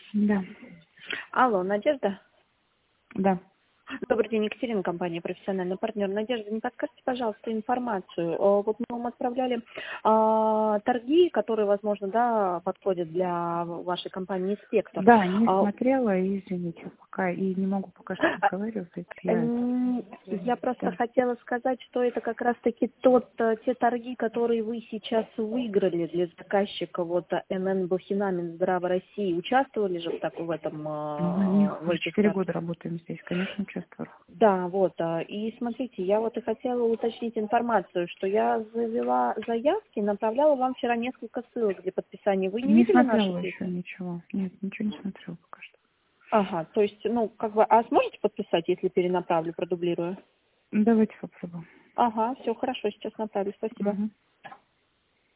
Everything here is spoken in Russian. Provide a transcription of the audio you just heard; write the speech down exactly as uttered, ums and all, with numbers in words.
Да. Алло, Надежда? Да. Добрый день, Екатерина, компания «Профессиональный партнер». Надежда, не подскажите, пожалуйста, информацию. Э, Вот мы вам отправляли а, торги, которые, возможно, да, подходят для вашей компании «Спектр». Да, не А, смотрела, и извините, пока и не могу пока что разговаривать. Я это. м, Я просто Да. хотела сказать, что это как раз-таки тот, э, те торги, которые вы сейчас выиграли для заказчика вот эн эн Блохина Минздрава России. Участвовали же в, так, в этом, Мы на них э, в уже этих четыре торгах? года работаем здесь, конечно, участвовала. Да, вот. а, И смотрите, я вот и хотела уточнить информацию, что я завела заявки, направляла вам вчера несколько ссылок для подписания. Вы не Не видели наши смотрела еще письма? ничего. Нет, ничего не смотрела пока что. Ага, то есть, ну, как бы, а сможете подписать, если перенаправлю, продублирую? Давайте попробуем. Ага, все хорошо, сейчас направлю, спасибо. Угу.